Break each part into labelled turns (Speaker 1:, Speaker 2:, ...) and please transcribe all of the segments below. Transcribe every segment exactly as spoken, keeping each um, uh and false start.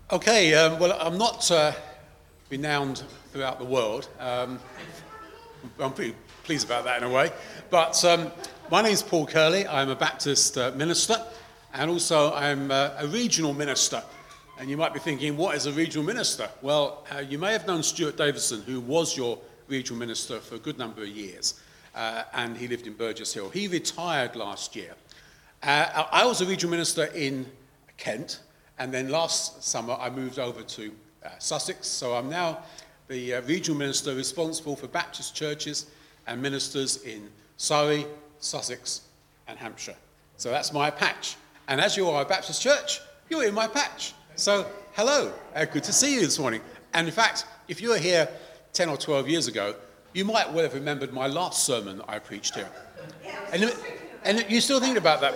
Speaker 1: Okay, um, well, I'm not uh, renowned throughout the world. Um, I'm pretty pleased about that in a way. But um, my name's Paul Curley. I'm a Baptist uh, minister, and also I'm uh, a regional minister. And you might be thinking, what is a regional minister? Well, uh, you may have known Stuart Davison, who was your regional minister for a good number of years, uh, and he lived in Burgess Hill. He retired last year. Uh, I was a regional minister in Kent, and then last summer I moved over to uh, Sussex, so I'm now the uh, regional minister responsible for Baptist churches and ministers in Surrey, Sussex and Hampshire. So that's my patch. And as you are a Baptist church, you're in my patch. So hello, uh, good to see you this morning. And in fact, if you were here ten or twelve years ago, you might well have remembered my last sermon I preached here. And, and you still thinking about that?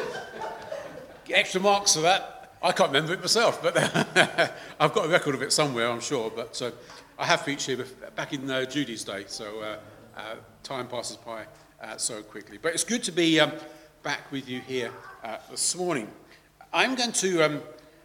Speaker 1: Extra marks for that. I can't remember it myself, but I've got a record of it somewhere, I'm sure. But uh, I have preached here back in uh, Judy's day, so uh, uh, time passes by uh, so quickly. But it's good to be um, back with you here uh, this morning. I'm going to um,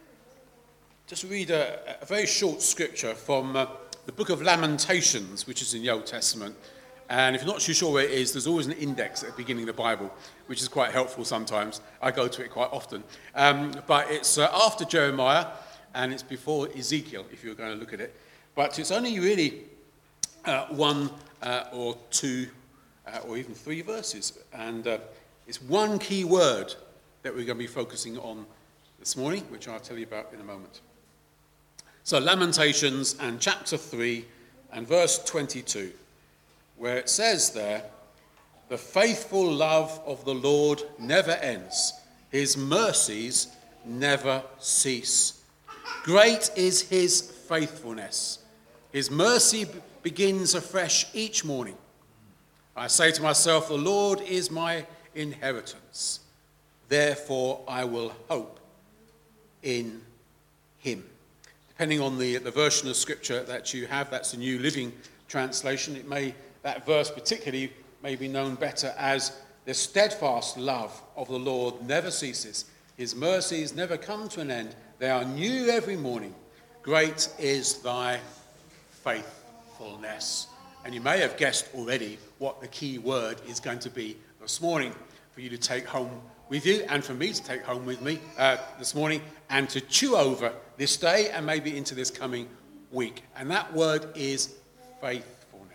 Speaker 1: just read a, a very short scripture from uh, the book of Lamentations, which is in the Old Testament. And if you're not too sure where it is, there's always an index at the beginning of the Bible, which is quite helpful sometimes. I go to it quite often. Um, but it's uh, after Jeremiah, and it's before Ezekiel, if you're going to look at it. But it's only really uh, one uh, or two uh, or even three verses. And uh, it's one key word that we're going to be focusing on this morning, which I'll tell you about in a moment. So Lamentations and chapter three and verse twenty-two. Where it says there, the faithful love of the Lord never ends. His mercies never cease. Great is his faithfulness. His mercy begins afresh each morning. I say to myself, the Lord is my inheritance. Therefore I will hope in him. Depending on the, the version of scripture that you have, that's the New Living Translation, it may that verse particularly may be known better as the steadfast love of the Lord never ceases. His mercies never come to an end. They are new every morning. Great is thy faithfulness. And you may have guessed already what the key word is going to be this morning for you to take home with you and for me to take home with me uh, this morning and to chew over this day and maybe into this coming week. And that word is faith.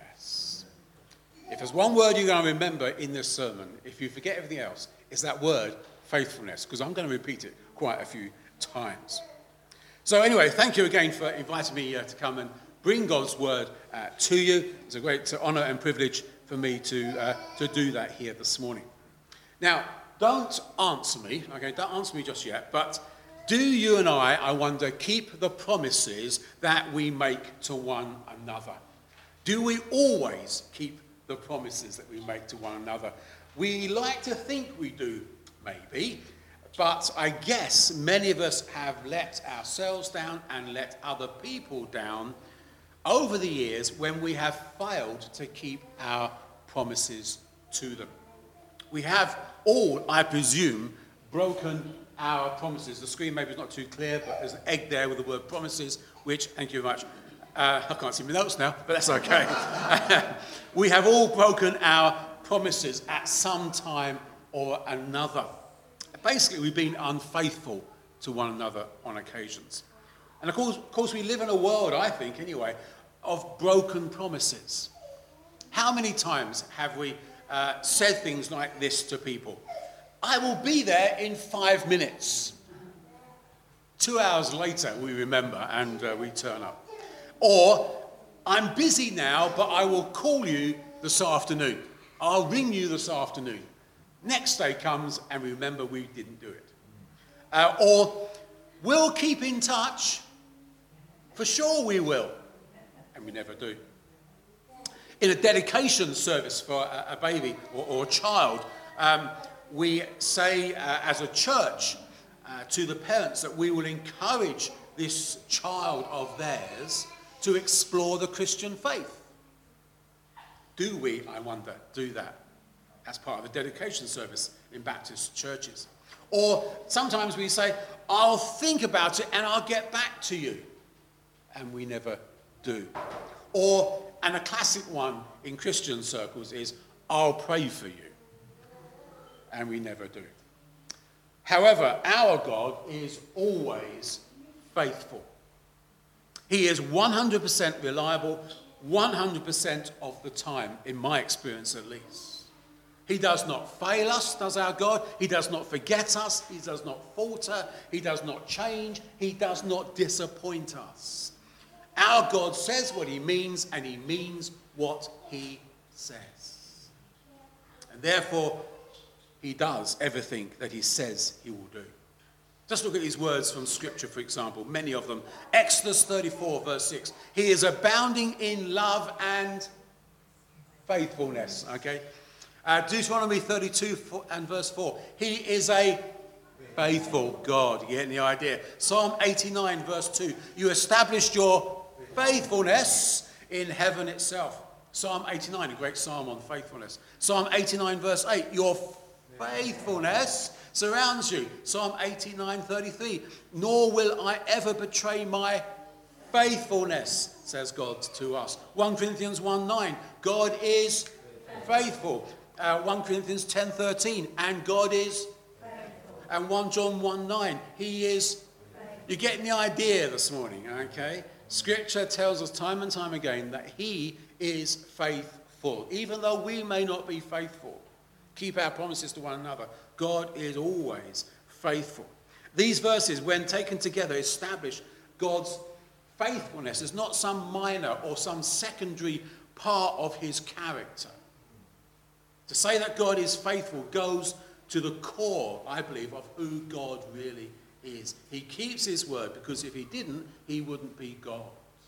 Speaker 1: If there's one word you're going to remember in this sermon, if you forget everything else, it's that word, faithfulness, because I'm going to repeat it quite a few times. So anyway, thank you again for inviting me uh, to come and bring God's word uh, to you. It's a great honour and privilege for me to, uh, to do that here this morning. Now, don't answer me, okay, don't answer me just yet, but do you and I, I wonder, keep the promises that we make to one another? Do we always keep the promises that we make to one another? We like to think we do, maybe, but I guess many of us have let ourselves down and let other people down over the years when we have failed to keep our promises to them. We have all, I presume, broken our promises. The screen maybe is not too clear, but there's an egg there with the word promises, which, thank you very much. Uh, I can't see my notes now, but that's okay. We have all broken our promises at some time or another. Basically, we've been unfaithful to one another on occasions. And of course, of course, we live in a world, I think anyway, of broken promises. How many times have we uh, said things like this to people? I will be there in five minutes. Two hours later, we remember and uh, we turn up. Or, I'm busy now, but I will call you this afternoon. I'll ring you this afternoon. Next day comes and we remember we didn't do it. Uh, or, we'll keep in touch. For sure we will. And we never do. In a dedication service for a, a baby or, or a child, um, we say uh, as a church uh, to the parents that we will encourage this child of theirs to explore the Christian faith. Do we, I wonder, do that as part of the dedication service in Baptist churches? Or sometimes we say, I'll think about it and I'll get back to you. And we never do. Or, and a classic one in Christian circles is, I'll pray for you. And we never do. However, our God is always faithful. He is one hundred percent reliable, one hundred percent of the time, in my experience at least. He does not fail us, does our God. He does not forget us. He does not falter. He does not change. He does not disappoint us. Our God says what he means, and he means what he says. And therefore, he does everything that he says he will do. Just look at these words from Scripture, for example, many of them. Exodus thirty-four, verse six. He is abounding in love and faithfulness, okay? Uh, Deuteronomy thirty-two and verse four. He is a faithful God. You getting the idea? Psalm eighty-nine, verse two. You established your faithfulness in heaven itself. Psalm eighty-nine, a great psalm on faithfulness. Psalm eighty-nine, verse eight. Your faithfulness surrounds you. Psalm eighty-nine, thirty-three. Nor will I ever betray my faithfulness, says God to us. First Corinthians one nine. God is faithful. Uh, First Corinthians ten thirteen. And God is faithful. And First John one nine. He is faithful. You're getting the idea this morning, okay? Scripture tells us time and time again that he is faithful. Even though we may not be faithful, keep our promises to one another, God is always faithful. These verses, when taken together, establish God's faithfulness as not some minor or some secondary part of his character. To say that God is faithful goes to the core, I believe, of who God really is. He keeps his word, because if he didn't, he wouldn't be God.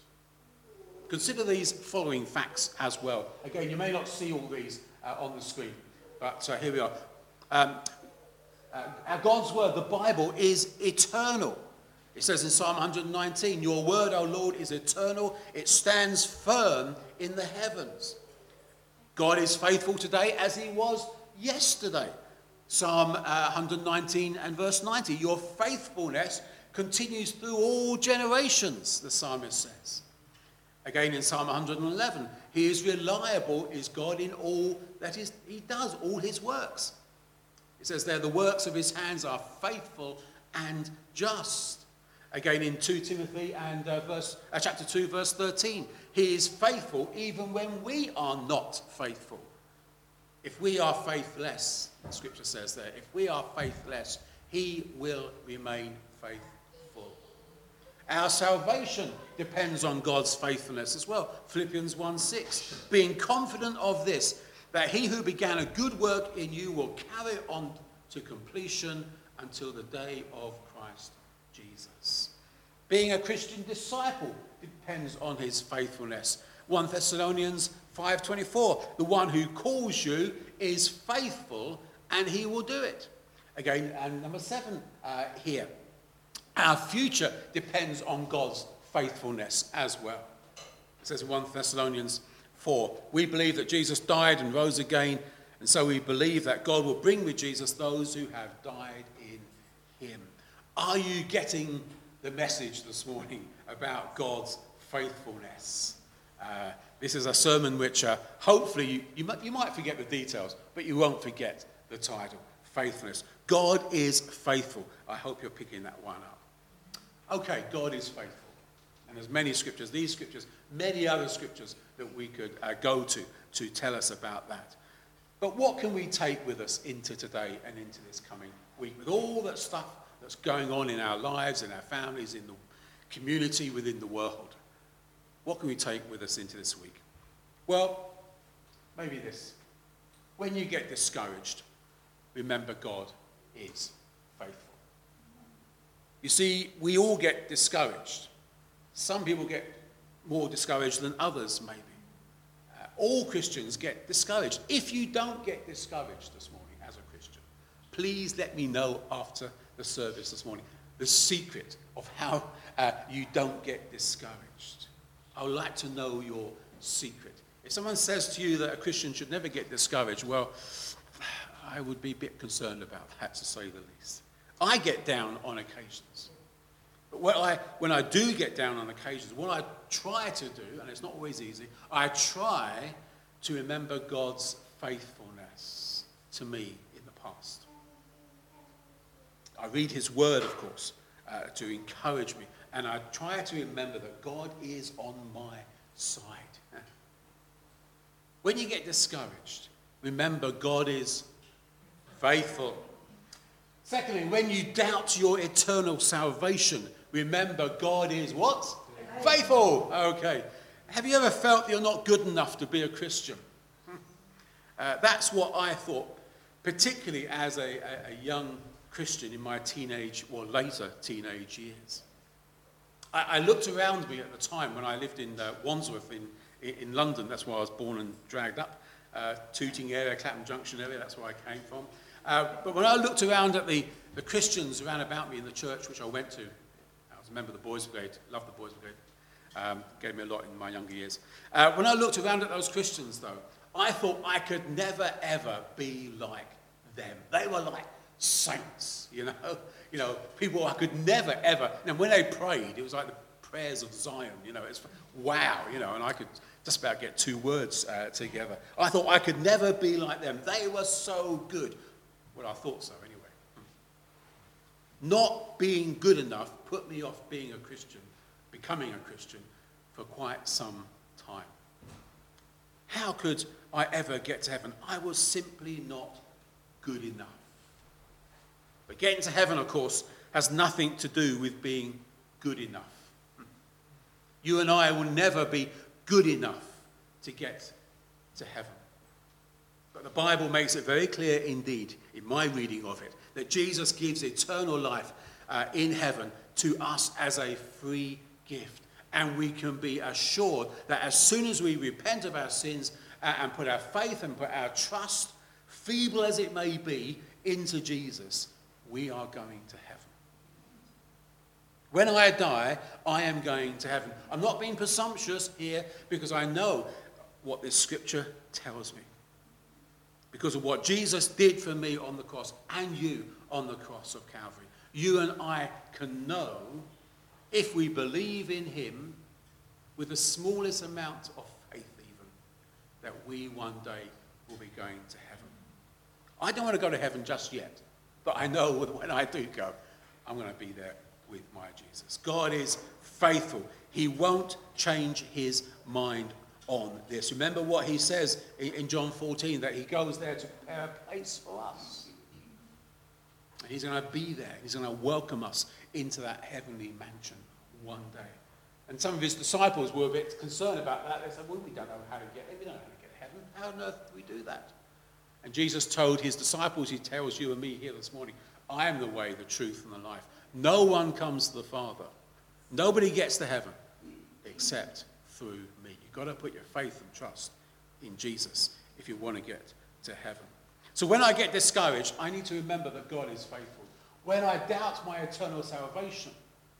Speaker 1: Consider these following facts as well. Again, you may not see all these uh, on the screen, but uh, here we are. Um, uh, our God's word, the Bible, is eternal. It says in Psalm one nineteen, your word, O Lord, is eternal. It stands firm in the heavens. God is faithful today as he was yesterday. Psalm uh, one nineteen and verse ninety. Your faithfulness continues through all generations, the psalmist says. Again in Psalm one eleven. He is reliable, is God in all that is, he does, all his works. It says there, the works of his hands are faithful and just. Again in Second Timothy and uh, verse, uh, chapter two, verse thirteen. He is faithful even when we are not faithful. If we are faithless, the scripture says there, if we are faithless, he will remain faithful. Our salvation depends on God's faithfulness as well. Philippians one six. Being confident of this, that he who began a good work in you will carry it on to completion until the day of Christ Jesus. Being a Christian disciple depends on his faithfulness. First Thessalonians five twenty-four. The one who calls you is faithful, and he will do it. Again, and number seven uh, here. Our future depends on God's faithfulness as well. It says in First Thessalonians four, we believe that Jesus died and rose again, and so we believe that God will bring with Jesus those who have died in him. Are you getting the message this morning about God's faithfulness? Uh, this is a sermon which uh, hopefully you, you, might, you might forget the details, but you won't forget the title, Faithfulness. God is faithful. I hope you're picking that one up. Okay, God is faithful. And there's many scriptures, these scriptures, many other scriptures that we could uh, go to to tell us about that. But what can we take with us into today and into this coming week? With all that stuff that's going on in our lives, in our families, in the community, within the world. What can we take with us into this week? Well, maybe this. When you get discouraged, remember God is faithful. You see, we all get discouraged. Some people get more discouraged than others, maybe. Uh, all Christians get discouraged. If you don't get discouraged this morning as a Christian, please let me know after the service this morning the secret of how uh, you don't get discouraged. I would like to know your secret. If someone says to you that a Christian should never get discouraged, well, I would be a bit concerned about that, to say the least. I get down on occasions. But when I, when I do get down on occasions, what I try to do, and it's not always easy, I try to remember God's faithfulness to me in the past. I read his word, of course, uh, to encourage me, and I try to remember that God is on my side. When you get discouraged, remember God is faithful. Secondly, when you doubt your eternal salvation, remember God is what? Faithful. Okay. Have you ever felt you're not good enough to be a Christian? Uh, that's what I thought, particularly as a, a, a young Christian in my teenage or later teenage years. I, I looked around me at the time when I lived in uh, Wandsworth in, in London. That's where I was born and dragged up. Uh, Tooting area, Clapham Junction area, that's where I came from. Uh, but when I looked around at the, the Christians around about me in the church which I went to, I was a member of the Boys Brigade, loved the Boys Brigade, um, gave me a lot in my younger years. Uh, when I looked around at those Christians, though, I thought I could never, ever be like them. They were like saints, you know, you know, people I could never, ever, and when they prayed, it was like the prayers of Zion, you know, it's wow, you know, and I could just about get two words uh, together. I thought I could never be like them. They were so good. Well, I thought so anyway. Not being good enough put me off being a Christian, becoming a Christian for quite some time. How could I ever get to heaven? I was simply not good enough. But getting to heaven, of course, has nothing to do with being good enough. You and I will never be good enough to get to heaven. But the Bible makes it very clear indeed, in my reading of it, that Jesus gives eternal life uh, in heaven to us as a free gift. And we can be assured that as soon as we repent of our sins uh, and put our faith and put our trust, feeble as it may be, into Jesus, we are going to heaven. When I die, I am going to heaven. I'm not being presumptuous here because I know what this scripture tells me. Because of what Jesus did for me on the cross and you on the cross of Calvary. You and I can know, if we believe in him, with the smallest amount of faith even, that we one day will be going to heaven. I don't want to go to heaven just yet, but I know that when I do go, I'm going to be there with my Jesus. God is faithful. He won't change his mind on this. Remember what he says in John fourteen, that he goes there to prepare a place for us. And he's going to be there. He's going to welcome us into that heavenly mansion one day. And some of his disciples were a bit concerned about that. They said, well, we don't know how to get there. We don't know how to get to heaven. How on earth do we do that? And Jesus told his disciples, he tells you and me here this morning, I am the way, the truth, and the life. No one comes to the Father. Nobody gets to heaven except through me. You've got to put your faith and trust in Jesus if you want to get to heaven. So when I get discouraged, I need to remember that God is faithful. When I doubt my eternal salvation,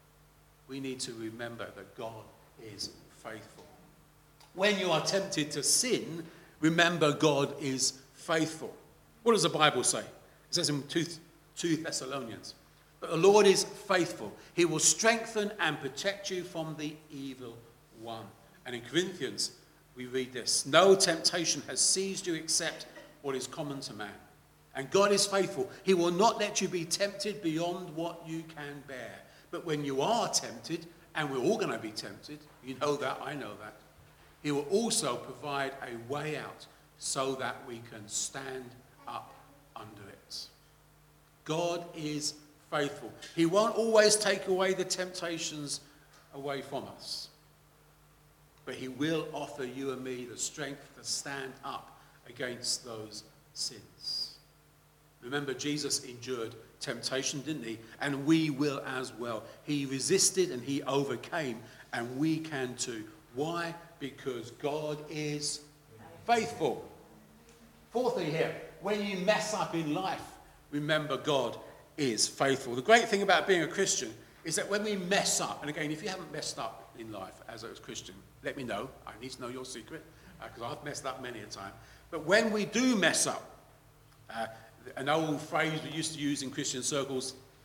Speaker 1: we need to remember that God is faithful. When you are tempted to sin, remember God is faithful. What does the Bible say? It says in two Thessalonians, but the Lord is faithful. He will strengthen and protect you from the evil one. And in Corinthians, we read this, no temptation has seized you except what is common to man. And God is faithful. He will not let you be tempted beyond what you can bear. But when you are tempted, and we're all going to be tempted, you know that, I know that, he will also provide a way out so that we can stand up under it. God is faithful. He won't always take away the temptations away from us. But he will offer you and me the strength to stand up against those sins. Remember, Jesus endured temptation, didn't he? And we will as well. He resisted and he overcame, and we can too. Why? Because God is faithful. Fourthly here, when you mess up in life, remember God is faithful. The great thing about being a Christian is that when we mess up, and again, if you haven't messed up in life as a Christian, let me know. I need to know your secret, because uh, I've messed up many a time. But when we do mess up, uh, an old phrase we used to use in Christian circles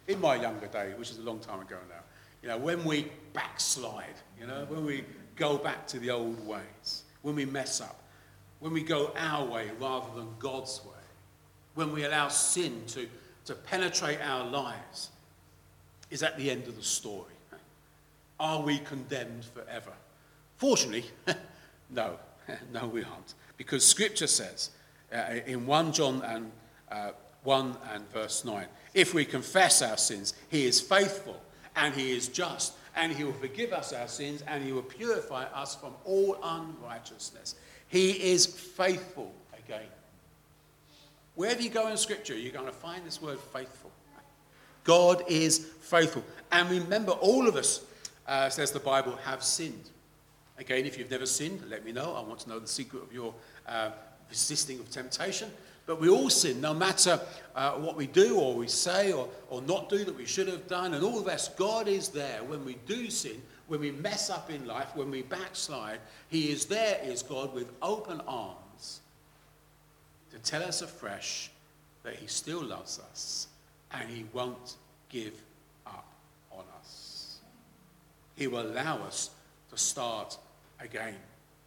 Speaker 1: in my younger day, which is a long time ago now, you know, when we backslide, you know, when we go back to the old ways, when we mess up, when we go our way rather than God's way, when we allow sin to, to penetrate our lives, is that the end of the story? Are we condemned forever? Fortunately, no, no we aren't. Because Scripture says uh, in First John and, uh, one and verse nine, if we confess our sins, he is faithful and he is just, and he will forgive us our sins and he will purify us from all unrighteousness. He is faithful again. Wherever you go in Scripture, you're going to find this word faithful. God is faithful. And remember, all of us, uh, says the Bible, have sinned. Again, if you've never sinned, let me know. I want to know the secret of your uh, resisting of temptation. But we all sin, no matter uh, what we do or we say or, or not do that we should have done. And all the rest, God is there when we do sin, when we mess up in life, when we backslide. He is there, is God, with open arms to tell us afresh that he still loves us and he won't give up on us. He will allow us to start again.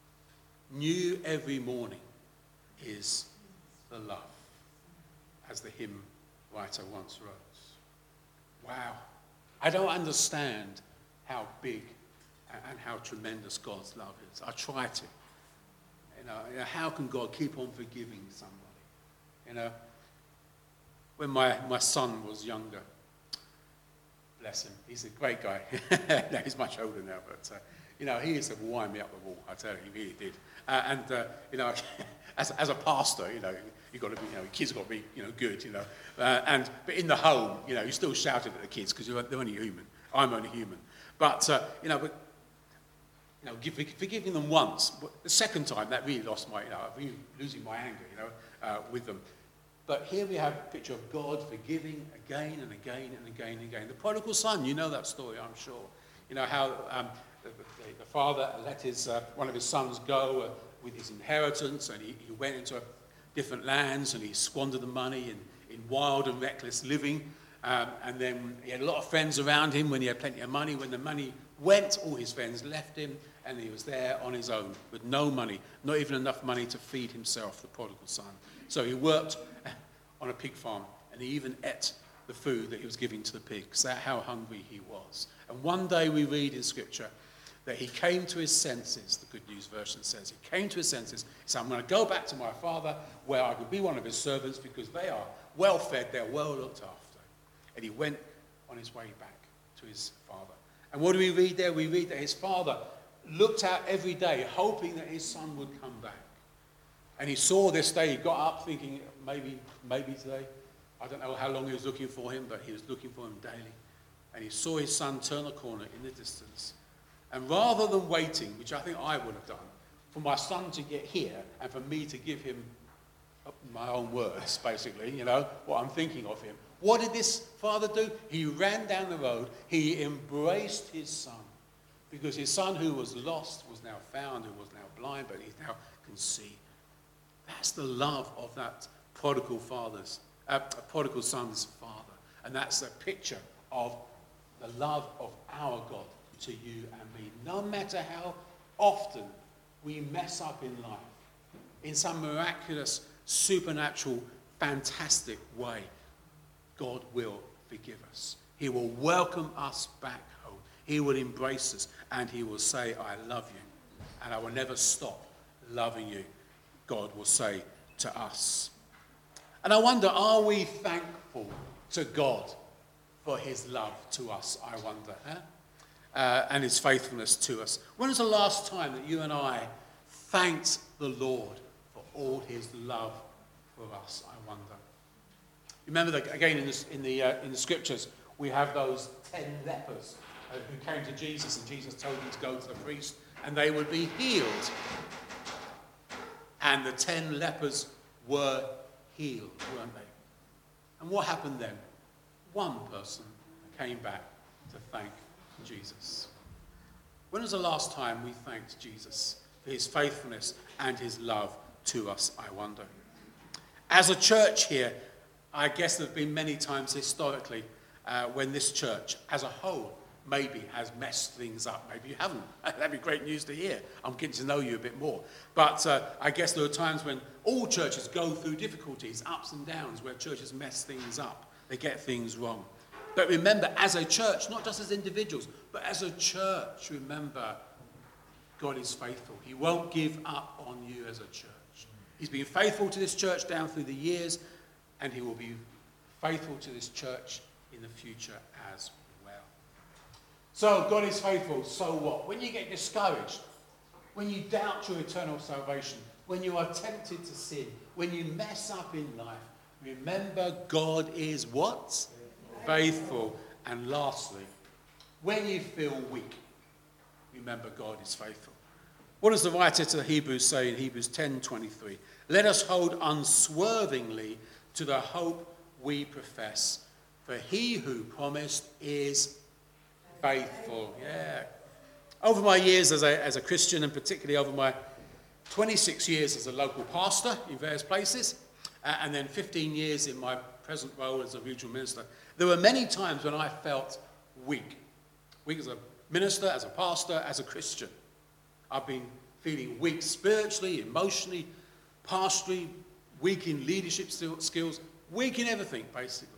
Speaker 1: New every morning is the love, as the hymn writer once wrote. Wow. I don't understand how big and how tremendous God's love is. I try to. You know, how can God keep on forgiving somebody? You know, when my, my son was younger, bless him, he's a great guy. No, he's much older now, but, uh, you know, he used to wind me up the wall, I tell you, he really did. Uh, and, uh, you know, as, as a pastor, you know, you've got to be, you know, kids got to be, you know, good, you know. Uh, and, but in the home, you know, you still shouted at the kids because they're only human. I'm only human. But, uh, you know, but, you know, give, forgiving them once. But the second time, that really lost my, you know, really losing my anger, you know, uh, with them. But here we have a picture of God forgiving again and again and again and again. The prodigal son, you know that story, I'm sure. You know how um, the, the, the father let his uh, one of his sons go uh, with his inheritance, and he, he went into different lands and he squandered the money in, in wild and reckless living. Um, and then he had a lot of friends around him when he had plenty of money. When the money went, all his friends left him, and he was there on his own with no money, not even enough money to feed himself, the prodigal son. So he worked on a pig farm, and he even ate the food that he was giving to the pigs. That's how hungry he was. And one day we read in Scripture that he came to his senses. The Good News Version says he came to his senses. He said, I'm going to go back to my father where I could be one of his servants because they are well fed, they're well looked after. And he went on his way back to his father. And what do we read there? We read that his father looked out every day hoping that his son would come back. And he saw this day, he got up thinking, maybe, maybe today. I don't know how long he was looking for him, but he was looking for him daily. And he saw his son turn a corner in the distance. And rather than waiting, which I think I would have done, for my son to get here and for me to give him my own words, basically, you know, what I'm thinking of him, what did this father do? He ran down the road, he embraced his son. Because his son who was lost was now found, who was now blind, but he now can see. That's the love of that prodigal father's, uh, prodigal son's father. And that's a picture of the love of our God to you and me. No matter how often we mess up in life, in some miraculous, supernatural, fantastic way, God will forgive us. He will welcome us back home. He will embrace us and he will say, I love you. And I will never stop loving you, God will say to us. And I wonder, are we thankful to God for his love to us, I wonder, huh? uh, and his faithfulness to us? When was the last time that you and I thanked the Lord for all his love for us, I wonder? Remember that, again, in the, in the, uh, in the scriptures, we have those ten lepers uh, who came to Jesus, and Jesus told them to go to the priest, and they would be healed. And the ten lepers were healed, weren't they? And what happened then? One person came back to thank Jesus. When was the last time we thanked Jesus for his faithfulness and his love to us, I wonder? As a church here, I guess there have been many times historically uh, when this church as a whole maybe has messed things up. Maybe you haven't. That'd be great news to hear. I'm getting to know you a bit more. But uh, I guess there are times when all churches go through difficulties, ups and downs, where churches mess things up. They get things wrong. But remember, as a church, not just as individuals, but as a church, remember, God is faithful. He won't give up on you as a church. He's been faithful to this church down through the years, and he will be faithful to this church in the future as well. So, God is faithful, so what? When you get discouraged, when you doubt your eternal salvation, when you are tempted to sin, when you mess up in life, remember God is what? Faithful. And lastly, when you feel weak, remember God is faithful. What does the writer to the Hebrews say in Hebrews ten twenty-three? Let us hold unswervingly to the hope we profess, for he who promised is faithful. Yeah. Over my years as a, as a Christian, and particularly over my twenty-six years as a local pastor in various places, uh, and then fifteen years in my present role as a regional minister, there were many times when I felt weak. Weak as a minister, as a pastor, as a Christian. I've been feeling weak spiritually, emotionally, pastorally, weak in leadership skills, weak in everything, basically.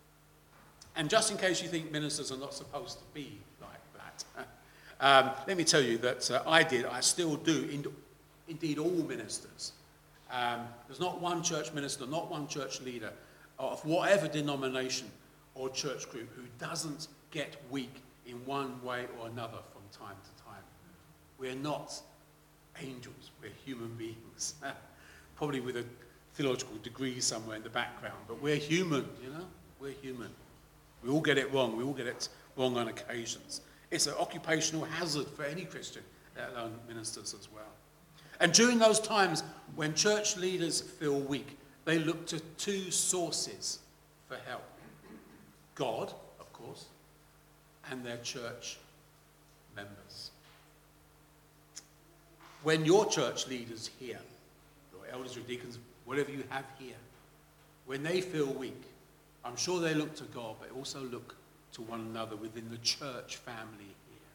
Speaker 1: And just in case you think ministers are not supposed to be like that, um, let me tell you that uh, I did, I still do, in, indeed all ministers. Um, there's not one church minister, not one church leader of whatever denomination or church group who doesn't get weak in one way or another from time to time. We're not angels, we're human beings. Probably with a theological degree somewhere in the background, but we're human, you know? We're human. We all get it wrong. We all get it wrong on occasions. It's an occupational hazard for any Christian, let alone ministers as well. And during those times when church leaders feel weak, they look to two sources for help. God, of course, and their church members. When your church leaders here, your elders, your deacons, whatever you have here, when they feel weak, I'm sure they look to God, but also look to one another within the church family here.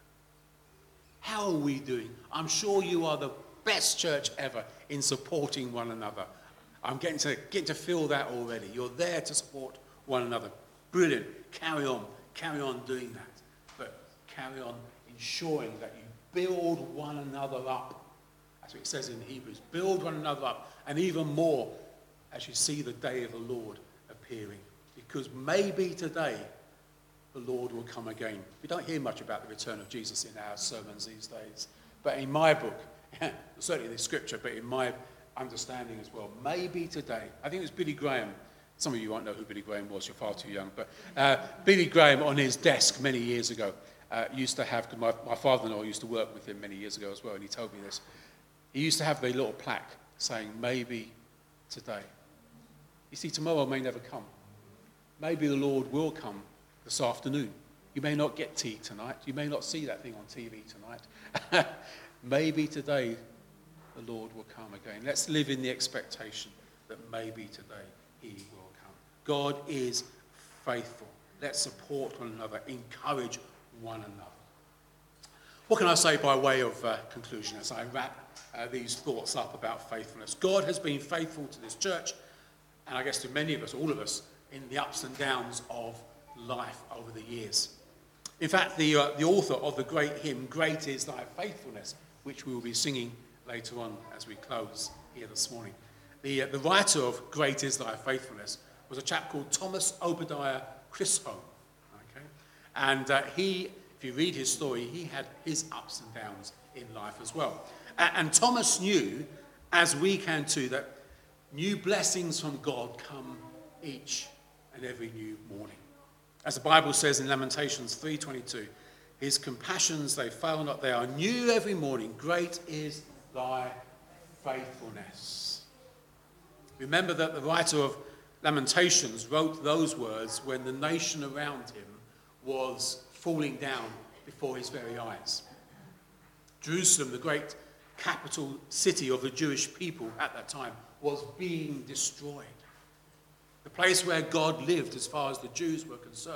Speaker 1: How are we doing? I'm sure you are the best church ever in supporting one another. I'm getting to, getting to feel that already. You're there to support one another. Brilliant. Carry on. Carry on doing that. But carry on ensuring that you build one another up. That's what it says in Hebrews. Build one another up. And even more as you see the day of the Lord appearing. Because maybe today the Lord will come again. We don't hear much about the return of Jesus in our sermons these days. But in my book, certainly in the scripture, but in my understanding as well, maybe today, I think it was Billy Graham. Some of you won't know who Billy Graham was, you're far too young. But uh, Billy Graham on his desk many years ago uh, used to have, because my, my father-in-law used to work with him many years ago as well, and he told me this. He used to have the little plaque saying, maybe today. You see, tomorrow may never come. Maybe the Lord will come this afternoon. You may not get tea tonight. You may not see that thing on T V tonight. Maybe today the Lord will come again. Let's live in the expectation that maybe today he will come. God is faithful. Let's support one another, encourage one another. What can I say by way of uh, conclusion as I wrap uh, these thoughts up about faithfulness? God has been faithful to this church, and I guess to many of us, all of us, in the ups and downs of life over the years. In fact, the, uh, the author of the great hymn, Great is Thy Faithfulness, which we will be singing later on as we close here this morning. The, uh, the writer of Great is Thy Faithfulness was a chap called Thomas Obadiah Chisholm. Okay? And uh, he, if you read his story, he had his ups and downs in life as well. And, and Thomas knew, as we can too, that new blessings from God come each and every new morning. As the Bible says in Lamentations three twenty-two, his compassions, they fail not, they are new every morning. Great is thy faithfulness. Remember that the writer of Lamentations wrote those words when the nation around him was falling down before his very eyes. Jerusalem, the great capital city of the Jewish people at that time, was being destroyed. The place where God lived, as far as the Jews were concerned,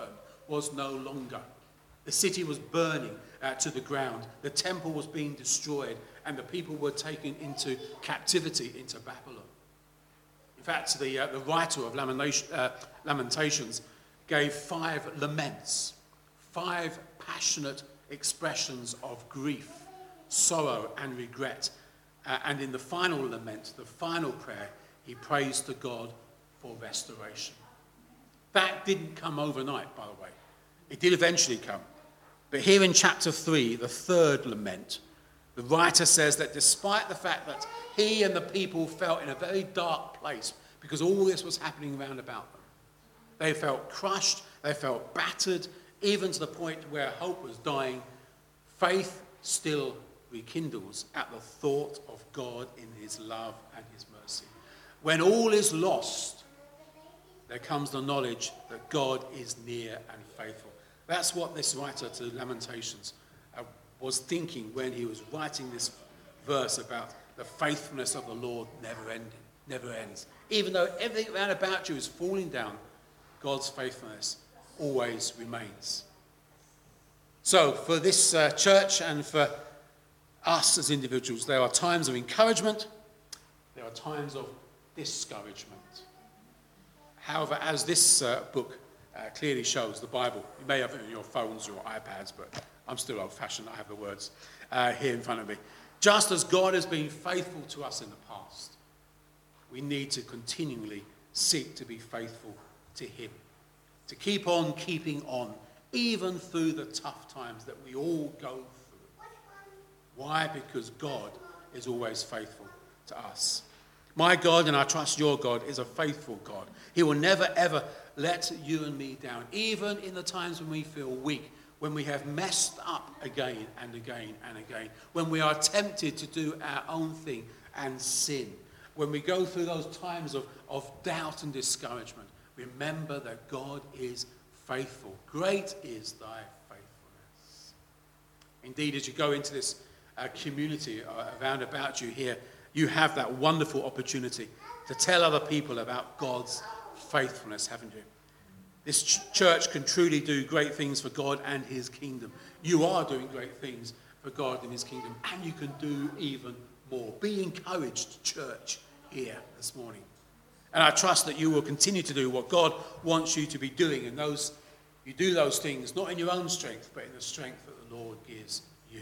Speaker 1: was no longer. The city was burning uh, to the ground. The temple was being destroyed, and the people were taken into captivity into Babylon. In fact, the, uh, the writer of Lamentation, uh, Lamentations gave five laments, five passionate expressions of grief, sorrow, and regret. Uh, and in the final lament, the final prayer, he prays to God for restoration. That didn't come overnight, by the way. It did eventually come. But here in chapter three, the third lament, the writer says that despite the fact that he and the people felt in a very dark place because all this was happening round about them, they felt crushed, they felt battered, even to the point where hope was dying, faith still rekindles at the thought of God in his love and his mercy. When all is lost, there comes the knowledge that God is near and faithful. That's what this writer to Lamentations uh, was thinking when he was writing this verse about the faithfulness of the Lord never ending, never ends. Even though everything around about you is falling down, God's faithfulness always remains. So for this uh, church and for us as individuals, there are times of encouragement, there are times of discouragement. However, as this uh, book uh, clearly shows, the Bible, you may have it on your phones or iPads, but I'm still old-fashioned, I have the words uh, here in front of me. Just as God has been faithful to us in the past, we need to continually seek to be faithful to him, to keep on keeping on, even through the tough times that we all go through. Why? Because God is always faithful to us. My God, and I trust your God, is a faithful God. He will never, ever let you and me down, even in the times when we feel weak, when we have messed up again and again and again, when we are tempted to do our own thing and sin, when we go through those times of, of doubt and discouragement. Remember that God is faithful. Great is thy faithfulness. Indeed, as you go into this uh, community uh, around about you here, you have that wonderful opportunity to tell other people about God's faithfulness, haven't you? This ch- church can truly do great things for God and his kingdom. You are doing great things for God and his kingdom, and you can do even more. Be encouraged, church, here this morning. And I trust that you will continue to do what God wants you to be doing, and those you do those things not in your own strength, but in the strength that the Lord gives you.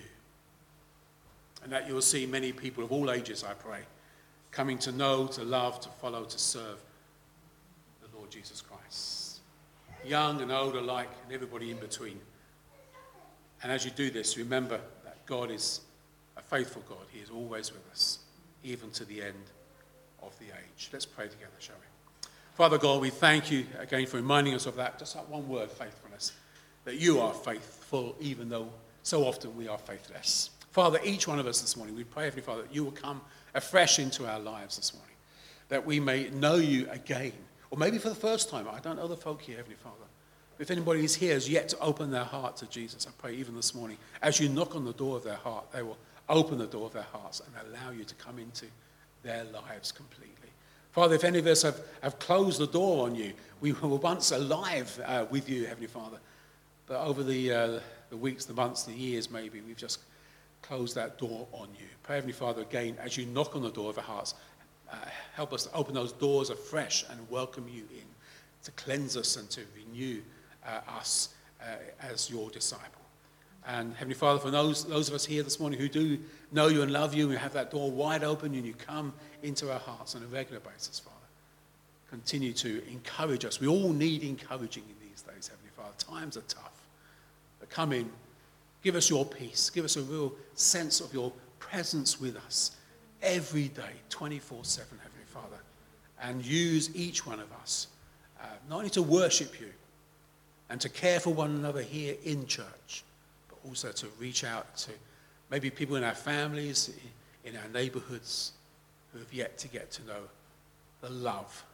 Speaker 1: And that you will see many people of all ages, I pray, coming to know, to love, to follow, to serve the Lord Jesus Christ. Young and old alike, and everybody in between. And as you do this, remember that God is a faithful God. He is always with us, even to the end of the age. Let's pray together, shall we? Father God, we thank you again for reminding us of that, just that one word, faithfulness, that you are faithful, even though so often we are faithless. Father, each one of us this morning, we pray, Heavenly Father, that you will come afresh into our lives this morning, that we may know you again, or maybe for the first time. I don't know the folk here, Heavenly Father. If anybody is here has yet to open their heart to Jesus, I pray even this morning, as you knock on the door of their heart, they will open the door of their hearts and allow you to come into their lives completely. Father, if any of us have, have closed the door on you, we were once alive uh, with you, Heavenly Father, but over the, uh, the weeks, the months, the years maybe, we've just closed that door on you. Pray, Heavenly Father, again, as you knock on the door of our hearts, uh, help us to open those doors afresh and welcome you in, to cleanse us and to renew uh, us uh, as your disciple. And Heavenly Father, for those, those of us here this morning who do know you and love you, and we have that door wide open and you come into our hearts on a regular basis, Father, continue to encourage us. We all need encouraging in these days, Heavenly Father. Times are tough. But come in, give us your peace, give us a real sense of your presence with us every day, twenty-four seven, Heavenly Father, and use each one of us uh, not only to worship you and to care for one another here in church, also to reach out to maybe people in our families, in our neighborhoods, who have yet to get to know the love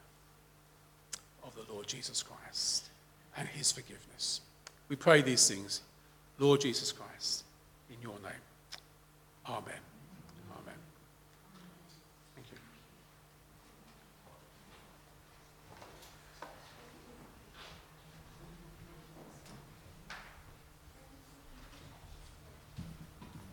Speaker 1: of the Lord Jesus Christ and his forgiveness. We pray these things, Lord Jesus Christ, in your name. Amen.